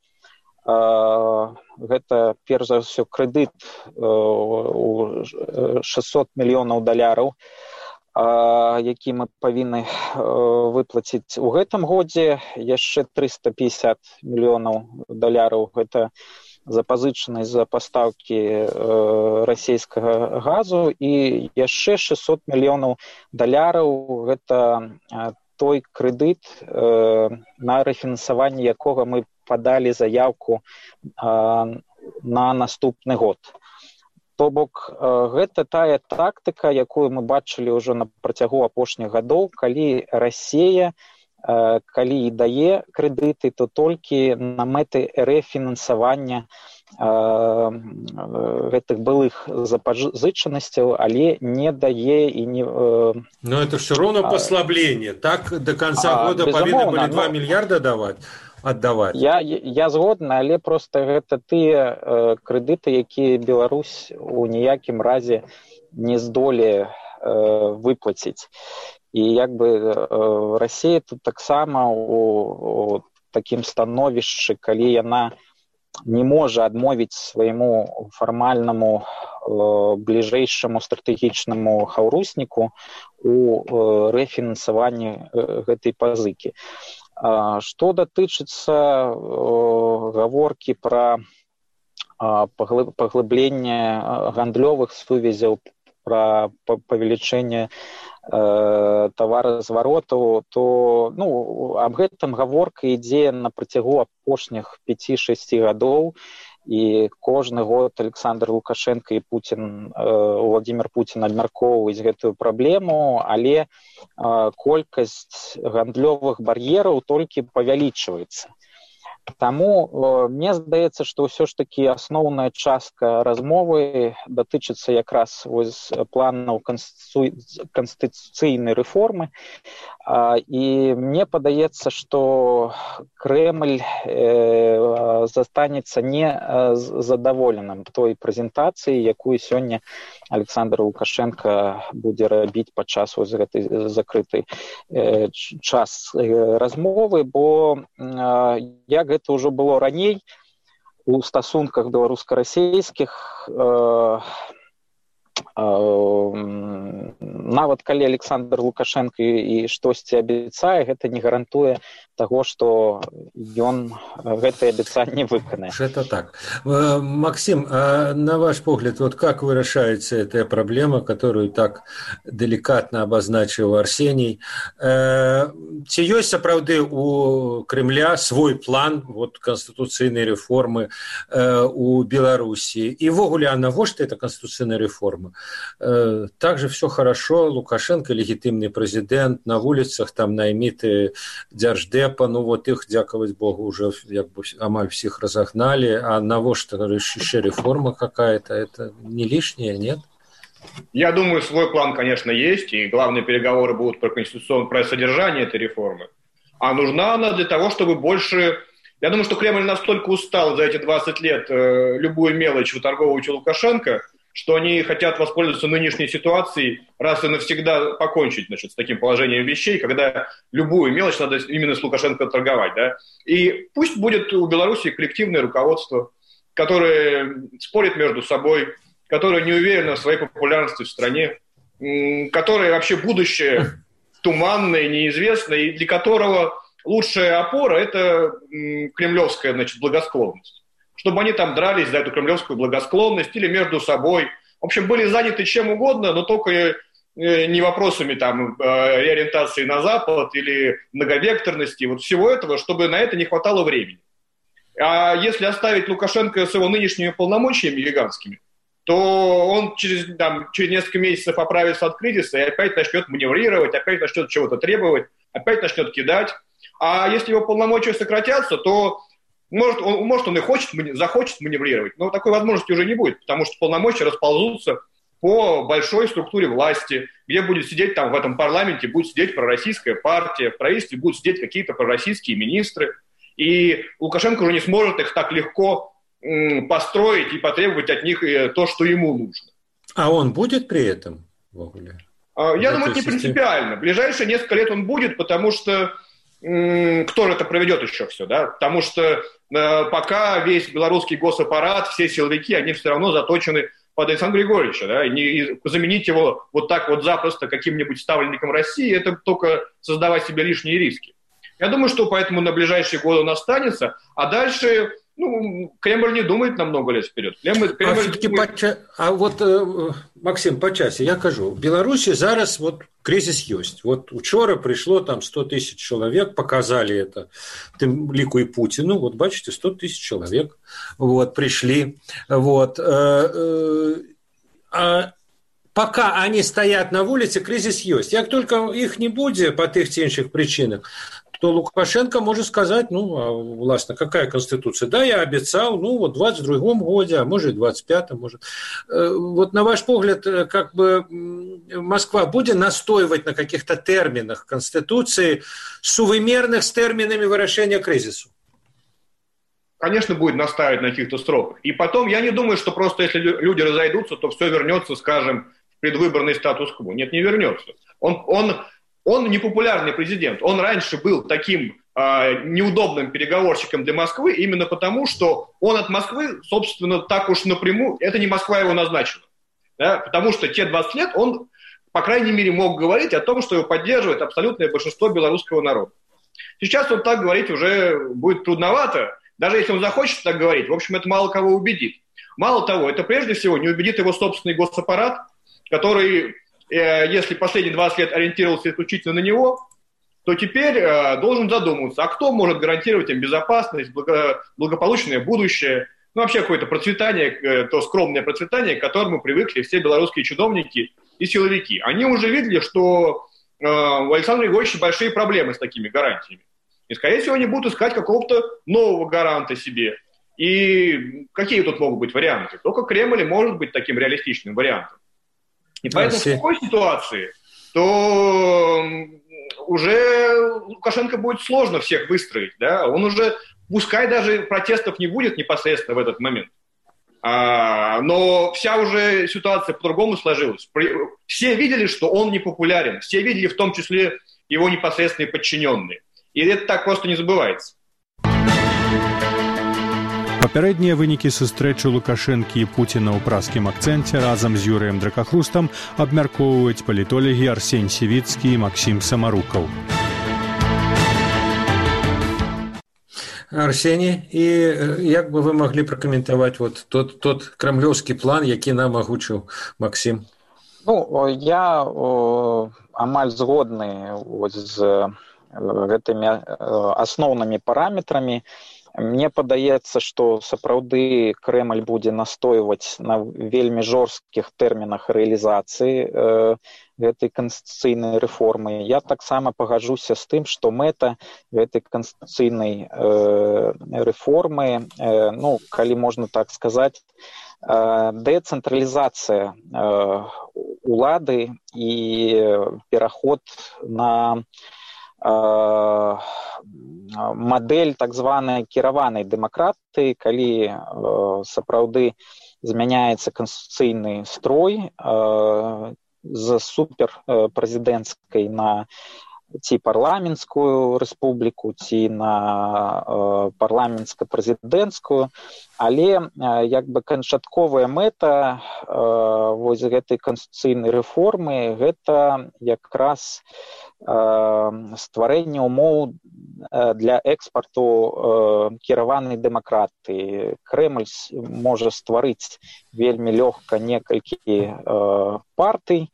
Speaker 11: Гэта, перш за ўсё, крэдыт у шэсцьсот мільёнаў даляраў, які мы павінны выплаціць у гэтым годзе. Яшчэ трыста пятьдесят мільёнаў даляраў гэта запазычанасць за пастаўкі расійскага газу, і яшчэ шэсцьсот мільёнаў даляраў гэта той крэдыт, э, на рэфінансаванне якога мы падалі заявку э, на наступны год. То бок, э, гэта тая тактыка, якую мы бачылі ўжо на працягу апошніх гадоў, калі Расія, э, калі і дае крэдыты, то толькі на мэты рэфінансавання гэтых былых запазычанасцяў, але не дае і не... Э...
Speaker 9: Но это все равно послабление. Так до конца а, года павінны былі два но... мільярда даваць, аддаваць.
Speaker 11: Я, я згодна, але просто гэта тыя э, крэдыты, якія Беларусь у ніякім разе не здолее э, выплаціць. І як бы э, Расія тут таксама у, у такім становішчы, калі яна не можа адмовіць свайму фармальнаму э, бліжэйшаму стратэгічнаму хаўрусніку у э, рэфінансаванні э, гэтай пазыкі. А, што датычыцца э, гаворкі пра э, паглыбленне гандлёвых сувязяў, пра павелічэнне таваразваротаў, то ну, аб гэтым гаворка ідзе на працягу апошніх пяці-шасці гадоў, і кожны год Александр Лукашенко і Путин, Владимир Путин абмяркоўваюць гэтую праблему, але колькасць гандлёвых бар'ераў толькі павялічваецца. Таму э, мне здаецца, што ўсё ж такі асноўная частка размовы датычыцца якраз вось планаў канстытуцыйнай рэформы. А, і мне падаецца, што Крэмль э, застанецца не э, задаволеным той прэзентацыі, якую сёння Александр Лукашенко будзе рабіць падчас вось гэтай закрытай э, час э, размовы, бо э, як гэта ўжо было раней у стасунках беларуска-расійскіх, э, э, нават калі Александр Лукашенко і штосьці абяцае, гэта не гарантуе таго, што ён гэтае абяцанне выканае.
Speaker 9: Это так. Максим, а на ваш погляд, вот как вы решаете эта проблема, которую так деликатно обозначил Арсений? Ці ёсць сапраўды у Кремля свой план вот, конституцыйнай рэформы у Беларусі? И ввогуле, а навошта эта конституцыйная реформа? Так же все хорошо, Лукашенко легитимный президент, на улицах там найміты дзярждэ, ну вот их, дякаваць Богу, уже як бы амаль всех разогнали, а навошта еще реформа какая-то, это не лишнее, нет?
Speaker 10: Я думаю, свой план, конечно, есть, и главные переговоры будут про конституционное, про содержание этой реформы. А нужна она для того, чтобы больше... Я думаю, что Кремль настолько устал за эти двадцать лет э, любую мелочь выторговывать у Лукашенко, что они хотят воспользоваться нынешней ситуацией, раз и навсегда покончить, значит, с таким положением вещей, когда любую мелочь надо именно с Лукашенко торговать. Да? И пусть будет у Беларуси коллективное руководство, которое спорит между собой, которое не уверено в своей популярности в стране, которое вообще будущее туманное, неизвестное, и для которого лучшая опора – это кремлевская, значит, благосклонность. Чтобы они там дрались за эту кремлевскую благосклонность или между собой. В общем, были заняты чем угодно, но только не вопросами там реориентации на Запад или многовекторности, вот всего этого, чтобы на это не хватало времени. А если оставить Лукашенко с его нынешними полномочиями гигантскими, то он через, там, через несколько месяцев оправится от кризиса и опять начнет маневрировать, опять начнет чего-то требовать, опять начнет кидать. А если его полномочия сократятся, то может он, может, он и хочет, захочет маневрировать, но такой возможности уже не будет, потому что полномочия расползутся по большой структуре власти, где будет сидеть там в этом парламенте, будет сидеть пророссийская партия, в правительстве будут сидеть какие-то пророссийские министры, и Лукашенко уже не сможет их так легко построить и потребовать от них то, что ему нужно.
Speaker 9: А он будет при этом? Вогуле?
Speaker 10: Я в думаю, это не принципиально. В ближайшие несколько лет он будет, потому что м- кто же это проведет еще все, да? Потому что э, пока весь белорусский госаппарат, все силовики, они все равно заточены под Александра Григорьевича, да? И, не, и заменить его вот так вот запросто каким-нибудь ставленником России, это только создавать себе лишние риски. Я думаю, что поэтому на ближайшие годы он останется, а дальше... Ну, Кремль не думает на много лет вперед. Кремль, Кремль
Speaker 9: а все-таки
Speaker 10: думает...
Speaker 9: по ча... А вот, Максим, по часе, я кажу, в Беларуси зараз вот кризис есть. Вот учора пришло там сто тысяч человек, показали это тем лику и Путину, вот бачите, сто тысяч человек вот, пришли. Вот. А пока они стоят на улице, кризис есть. Як только их не будет по тех ці інших причинах, то Лукашенко может сказать, ну, а, властно, какая конституция? Да, я обещал, ну, вот в двадцать другом году, а может и в двадцать пятом, может. Вот на ваш взгляд, как бы Москва будет настаивать на каких-то терминах конституции, сувымерных с терминами выражения кризису?
Speaker 10: Конечно, будет настаивать на каких-то сроках. И потом, я не думаю, что просто если люди разойдутся, то все вернется, скажем, в предвыборный статус-кво. Нет, не вернется. Он... он Он непопулярный президент. Он раньше был таким э, неудобным переговорщиком для Москвы именно потому, что он от Москвы, собственно, так уж напрямую, это не Москва его назначила. Да? Потому что те двадцать лет он, по крайней мере, мог говорить о том, что его поддерживает абсолютное большинство белорусского народа. Сейчас он так говорить уже будет трудновато. Даже если он захочет так говорить, в общем, это мало кого убедит. Мало того, это прежде всего не убедит его собственный госаппарат, который... если последние двадцать лет ориентировался исключительно на него, то теперь э, должен задуматься, а кто может гарантировать им безопасность, благо, благополучное будущее, ну вообще какое-то процветание, э, то скромное процветание, к которому привыкли все белорусские чиновники и силовики. Они уже видели, что э, у Александра Григорьевича большие проблемы с такими гарантиями. И, скорее всего, они будут искать какого-то нового гаранта себе. И какие тут могут быть варианты? Только Кремль может быть таким реалистичным вариантом. И поэтому в такой ситуации, то уже Лукашенко будет сложно всех выстроить. Да? Он уже, пускай даже протестов не будет непосредственно в этот момент, а, но вся уже ситуация по-другому сложилась. Все видели, что он не популярен, все видели в том числе его непосредственные подчиненные. И это так просто не забывается.
Speaker 1: Папярэднія вынікі сустрэчы Лукашэнкі і Пуціна ў праскім акцэнце разам з Юрыем Дракахрустам абмяркоўваюць палітолагі Арсень Сівіцкі і Максім Самарукаў.
Speaker 9: Арсений, і як бы вы маглі пракаментаваць вот тот, тот крамлёўскі план, які нам агучыў Максім?
Speaker 11: Ну, я о, амаль згодны з гэтымі асноўнымі параметрамі. Мне падаецца, што сапраўды Крэмль будзе настойваць на вельмі жорсткіх тэрмінах рэалізацыі э, гэтай канстытуцыйнай рэформы. Я таксама пагаджуся з тым, што мэта гэтай канстытуцыйнай э, рэформы, э, ну, калі можна так сказаць, э, дэцэнтралізацыя э, улады і пераход на мадэль так званай кіраванай дэмакратыі, калі сапраўды змяняецца канстытуцыйны строй з суперпрэзідэнцкай на ці парламенцкую рэспубліку, ці на парламенцка-прэзідэнцкую, але як бы канчатковая мэта вось гэтай канстытуцыйнай рэформы гэта якраз стварэнне умоў для экспарту кіраванай дэмакратыі. Крэмль можа стварыць вельмі лёгка некалькі партый.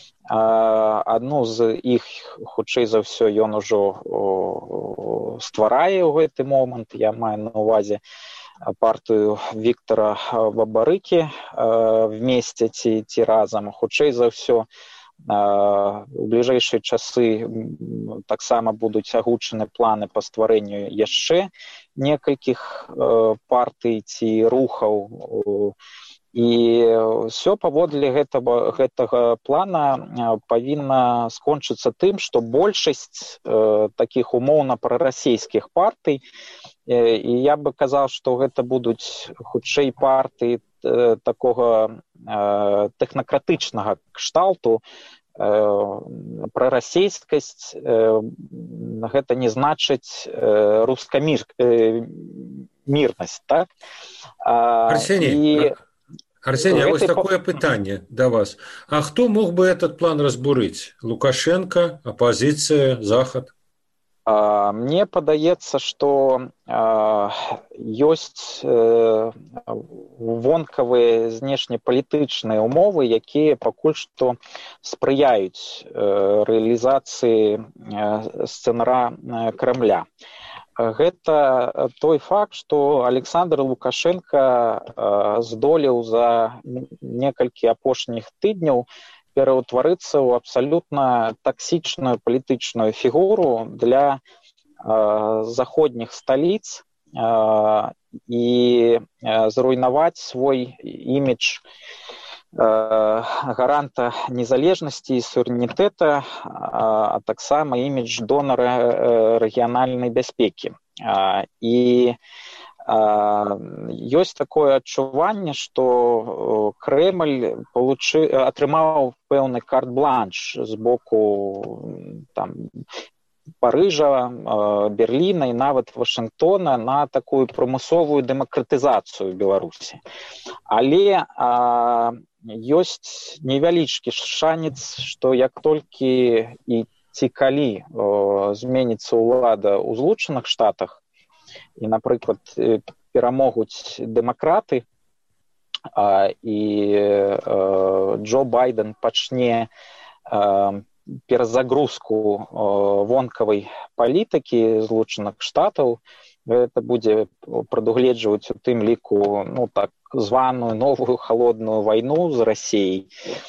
Speaker 11: Адну з іх, хутчэй за ўсё, ён ужо стварае ў гэты момант. Я маю на ўвазе партыю Віктора Бабарыкі «Вместе» ці, ці «Разам». Хутчэй за ўсё, у бліжэйшыя часы таксама будуць агучаны планы па стварэнню яшчэ некалькіх партый ці рухаў. І ўсё паводле гэтага, гэтага плана павінна скончыцца тым, што большасць э, такіх умоўна прарасійскіх партый, э, і я бы казаў, што гэта будуць хутчэй партыі э, такога э, тэхнакратычнага кшталту. Э, прарасійскасць э, гэта не значыць э, рускамір, э, мірнасць, так?
Speaker 9: Арсений, і... Арсений, а вот такое пытанне да вас. А хто мог бы этот план разбурыць? Лукашенко, оппозиция, Захад?
Speaker 11: А, мне падаецца, што а, ёсць э, вонкавыя знешнепалітычныя умовы, якія пакуль што спрыяюць э, рэалізацыі э, сцэнара э, Кремля. Гэта той факт, што Александр Лукашенко здолеў за некалькі апошніх тыдняў пераўтварыцца ў абсалютна таксічную палітычную фігуру для заходніх сталіц і зруйнаваць свой імідж гаранта незалежнасці і суверэнітэта, а таксама імідж донара рэгіянальнай бяспекі. І ёсць такое адчуванне, што Крэмль получи... атрымаў пэўны карт-бланш з боку там, Парыжа, Берліна і нават Вашынгтона на такую прамысловую дэмакратызацыю Беларусі. Але а, ёсць невялічкі шанец, што як толькі і ці калі о, зменіцца ўлада ў Злучаных Штатах і, напрыклад, перамогуць дэмакраты, а, і а, Джо Байден пачне а, перазагрузку вонкавай палітыкі Злучаных Штатаў, гэта будзе прадугледжваць у тым ліку ну, так, званую новую халодную вайну з Расіяй,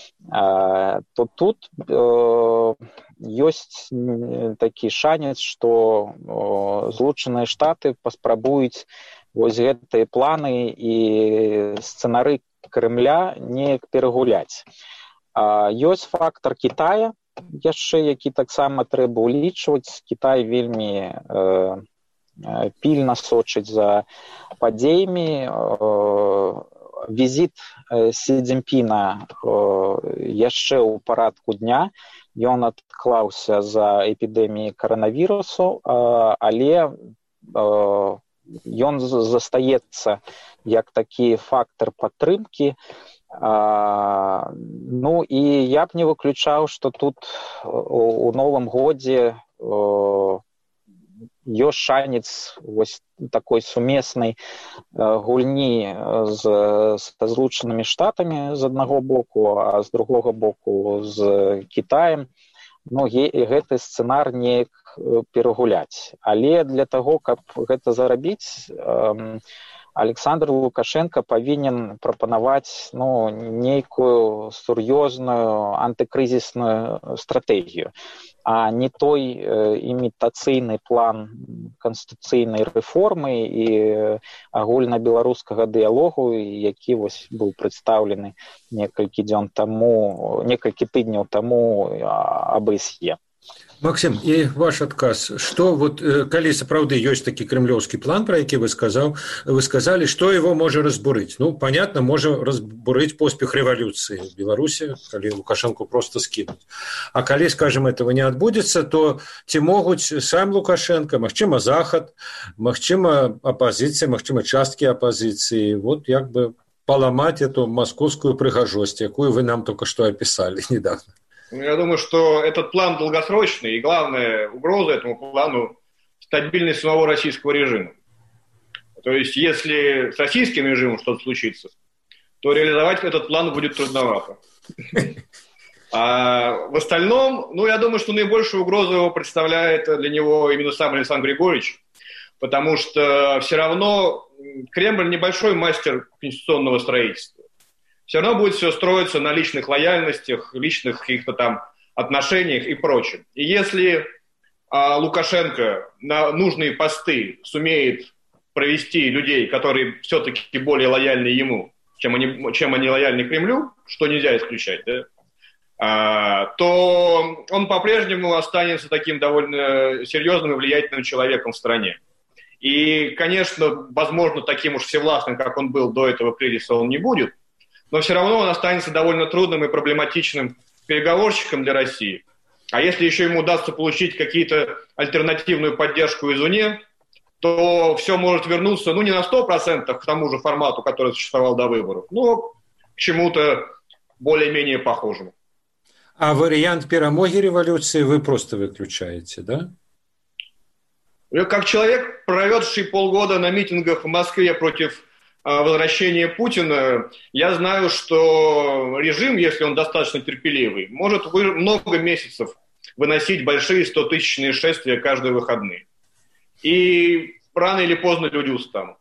Speaker 11: то тут э, ёсць такі шанец, што э, Злучаныя Штаты паспрабуюць вось гэтыя планы і сцэнары Кремля неяк перагуляць. А, ёсць фактар Кітая, яшчэ які таксама трэба ўлічваць. Кітай вельмі э, пільна сочыць за падзеямі. Э, візіт Сі Цзіньпіна э, яшчэ ў парадку дня. Ён адклаўся за эпідэміяй каранавірусу, э, але э, ён застаецца як такі фактар падтрымкі. А, ну і я б не выключаў, што тут у, у новым годзе э, ёсць шанец вось такой сумеснай э, гульні з, з Злучанымі Штатамі з аднаго боку, а з другога боку з Кітаем. Ну, гэты сцэнар неяк перагуляць. Але для таго, каб гэта зарабіць, э, Александр Лукашенко павінен прапанаваць ну, нейкую сур'ёзную антыкрызісную стратэгію, а не той э, імітацыйны план канстытуцыйнай рэформы і агульнабеларускага дыялогу, які вось быў прадстаўлены некалькі дзён таму, некалькі тыдняў таму АБСЕ.
Speaker 9: Максим, і ваш адказ, што вот калі сапраўды ёсць такі крэмлёўскі план, пра які вы сказаў, вы сказалі, што его можа разбурыць? Ну, понятно, можа разбурыць поспех рэвалюцыі в Беларусі, калі Лукашенко просто скінуць. А калі, скажем, этого не адбудзецца, то ці могуць сам Лукашенко, магчыма, Захад, магчыма, апазіцыя, магчыма, часткі апазіцыі, вот як бы паламаць эту московскую прыгажосць, якую вы нам только что описали недавно.
Speaker 10: Я думаю, что этот план долгосрочный, и главная угроза этому плану – стабильность самого российского режима. То есть, если с российским режимом что-то случится, то реализовать этот план будет трудновато. А в остальном, ну, я думаю, что наибольшую угрозу его представляет для него именно сам Александр Григорьевич, потому что все равно Кремль небольшой мастер конституционного строительства. Все равно будет все строиться на личных лояльностях, личных каких-то там отношениях и прочем. И если а, Лукашенко на нужные посты сумеет провести людей, которые все-таки более лояльны ему, чем они, чем они лояльны Кремлю, что нельзя исключать, да, а, то он по-прежнему останется таким довольно серьезным и влиятельным человеком в стране. И, конечно, возможно, таким уж всевластным, как он был до этого кризиса, он не будет, но все равно он останется довольно трудным и проблематичным переговорщиком для России. А если еще ему удастся получить какие-то альтернативную поддержку извне, то все может вернуться, ну, не на сто процентов к тому же формату, который существовал до выборов, но к чему-то более-менее похожему.
Speaker 9: А вариант перемоги революции вы просто выключаете, да?
Speaker 10: Как человек, проведший полгода на митингах в Москве против возвращения Путина, я знаю, что режим, если он достаточно терпеливый, может много месяцев выносить большие стотысячные шествия каждые выходные. И рано или поздно люди устанут.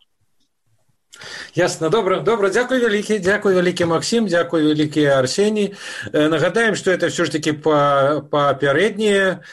Speaker 9: Ясно, добра, добра, дзякуй вялікі, дзякуй вялікі Максим, дзякуй вялікі Арсений. Нагадаем, что это все ж таки папярэднія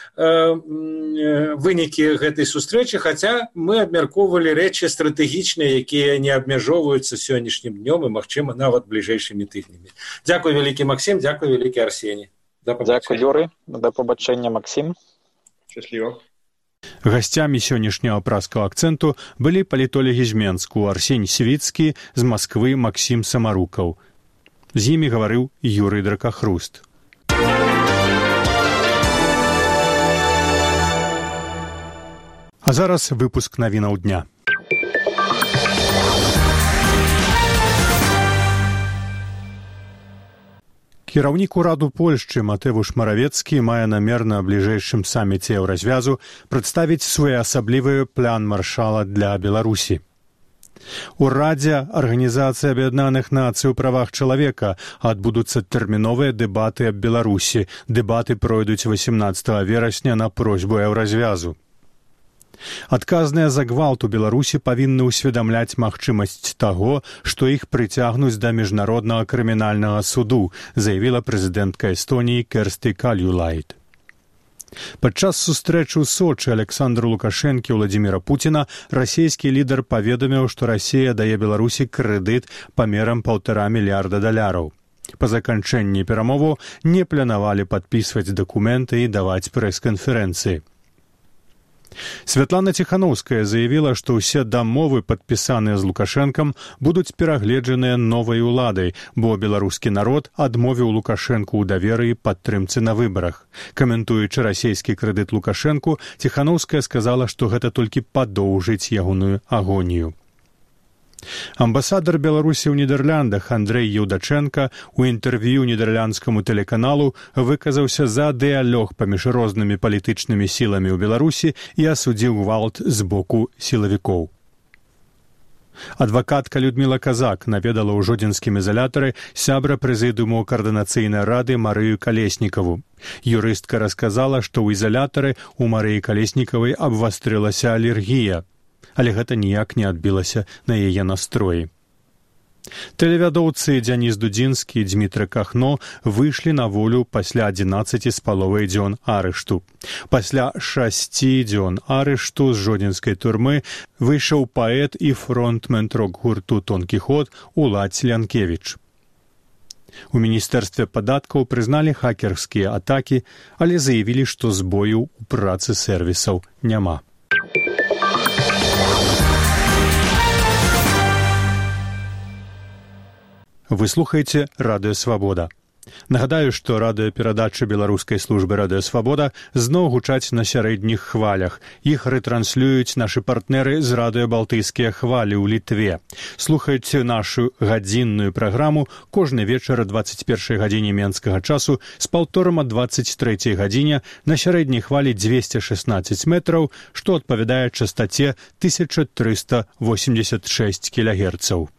Speaker 9: вынікі гэтай сустрэчы, хотя мы абмяркоўвалі рэчы стратэгічныя, якія не абмяжоўваюцца сённяшнім днём і, магчыма, нават бліжэйшымі тыднямі. Дзякуй вялікі Максим, дзякуй вялікі Арсений.
Speaker 11: Дзякуй, Юрый. Да побачэння, Максим.
Speaker 10: Счастливо.
Speaker 1: Гасцямі сённяшняга праскага акцэнту былі палітолагі з Менску Арсень Свіцкі, з Масквы Максім Самарукаў. З імі гаварыў Юрый Дракахруст. А зараз выпуск навінаў дня. Кіраўнік ураду Польшчы Матэвуш Маравецкі мае намер на бліжэйшым саміце Еўразвязу прадставіць своеасаблівы план маршала для Беларусі. У Радзе Арганізацыі Аб'яднаных Нацый у правах чалавека адбудуцца тэрміновыя дэбаты аб Беларусі. Дэбаты пройдуць васемнаццатага верасня на просьбу Еўразвязу. Адказныя за гвалт у Беларусі павінны ўсведамляць магчымасць таго, што іх прыцягнуць да міжнароднага крымінальнага суду, заявіла прэзідэнтка Эстоніі Керсти Кальюлайд. Падчас сустрэчы ў Сочы Александру Лукашэнкі і Владзіміра Пуціна расійскі лідар паведаміў, што Расія дае Беларусі крэдыт памерам паўтара мільярда даляраў. Па заканчэнні перамоваў не планавалі падпісваць дакументы і даваць прэс-канферэнцыі. Святлана Ціханаўская заявіла, што ўсе дамовы, падпісаныя з Лукашэнкам, будуць перагледжаныя новай уладай, бо беларускі народ адмовіў Лукашэнку ў даверы і падтрымцы на выбарах. Каментуючы расійскі крэдыт Лукашэнку, Ціханаўская сказала, што гэта толькі падоўжыць ягоную агонію. Амбасадар Беларусі ў Нідерландах Андрэй Еўдачэнка ў інтэрв'ю нідерландскаму тэлеканалу выказаўся за дыялог паміж рознымі палітычнымі сіламі ў Беларусі і асудзіў гвалт з боку сілавікоў. Адвакатка Людміла Казак наведала ў жодзінскім ізалятары сябра прэзідыуму каардынацыйнай рады Марыю Калеснікаву. Юрыстка расказала, што ў ізалятары у Марыі Калеснікавай абвастрылася алергія, але гэта ніяк не адбілася на яе настроі. Тэлевядоўцы Дзяніс Дудзінскі і Дзмітры Кахно выйшлі на волю пасля адзінаццаці з паловай дзён арышту. Пасля шасці дзён арышту з жодзінскай турмы выйшаў паэт і фронтмен рок-гурту «Тонкі ход» Уладзь Лянкевіч. У міністэрстве падаткаў прызналі хакерскія атакі, але заявілі, што збояў у працы сервісаў няма. Вы слухаеце Радыё Свабода. Нагадаю, што радыёперадачы беларускай службы Радыё Свабода зноў гучаць на сярэдніх хвалях. Іх рэтранслююць нашы партнеры з радыё Балтыйскія хвалі ў Літве. Слухайце нашу гадзінную праграму кожны вечар о дваццаць першай гадзіне менскага часу з паўторам о дваццаць трэцяй гадзіне на сярэдняй хвалі дзвесце шаснаццаць метраў, што адпавядае частаце тысяча трыста восемьдесят шесть кілагерцаў.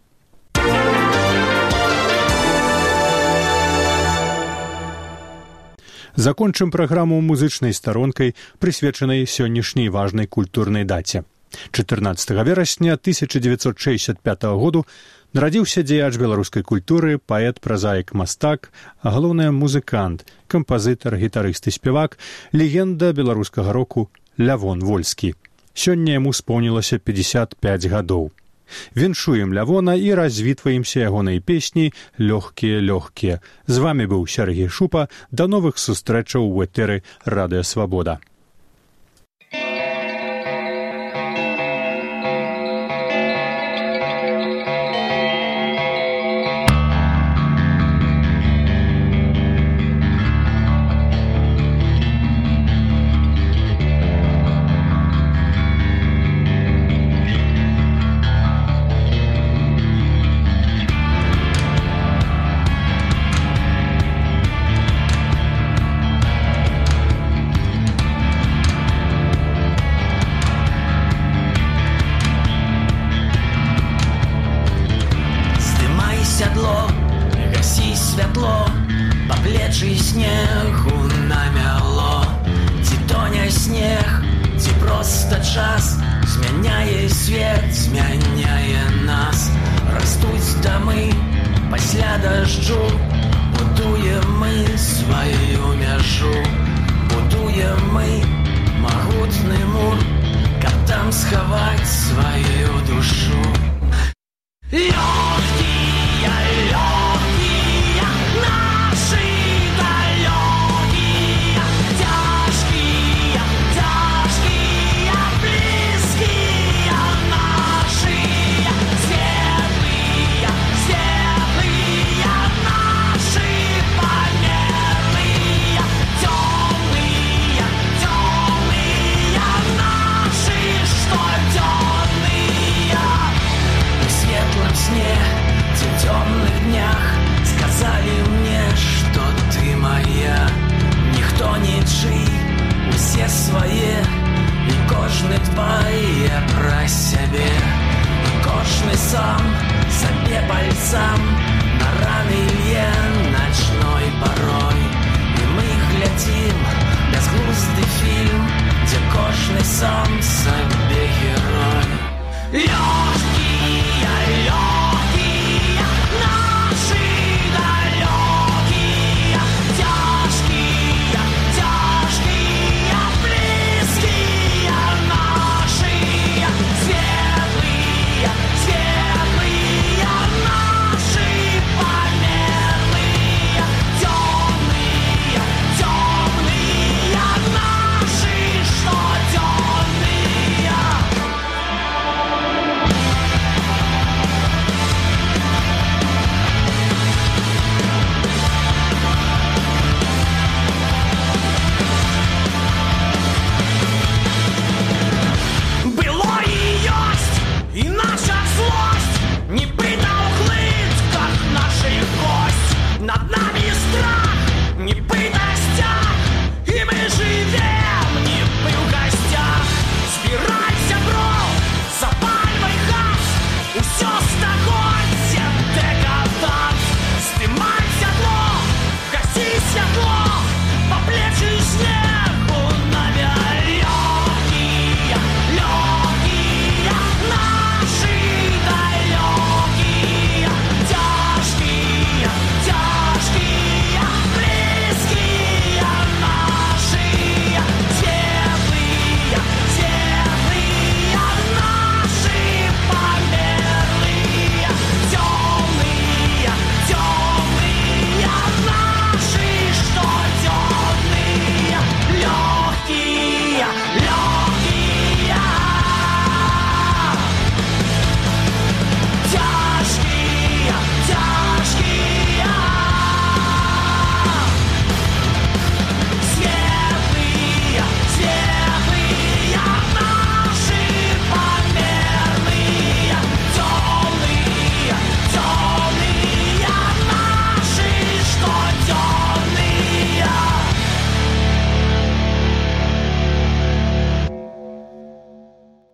Speaker 1: Закончым праграму музычнай старонкай, прысвечанай сённяшняй важнай культурнай даце. чатырнаццатага верасня тысяча дзевяцьсот шэсцьдзясят пятага году нарадзіўся дзеяч беларускай культуры, паэт, празаік, мастак, а галоўнае музыкант, кампазітар, гітарыст і спевак, легенда беларускага року Лявон Вольскі. Сёння яму споўнілася пятьдесят пять гадоў. Віншуем Лявона і развітваемся ягонай песні «Лёгкія, лёгкія». З вамі быў Сергей Шупа. Да новых сустрэчаў у этэры Радыё Свабода.
Speaker 8: Седло, гаси святло, по плечы снегу намяло. Ці тоня снег, ці просто час змяняе свет, змяняе нас. Растуць дамы пасля дажджу, будуем мы сваю мяжу, будуем мы магутны мур, каб там схаваць сваю душу.